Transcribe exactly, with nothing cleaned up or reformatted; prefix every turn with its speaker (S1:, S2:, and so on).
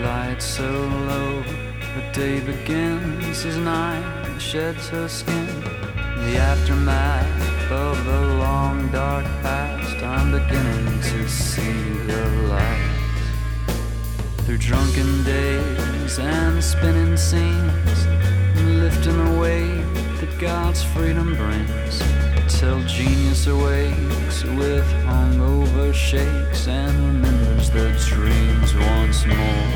S1: light so low, the day begins as night sheds her skin. The aftermath of the long dark past, I'm beginning to see the light. Through drunken days and spinning scenes, lifting the weight that God's freedom brings, till genius awakes with hungover shakes and remembers the dreams once more.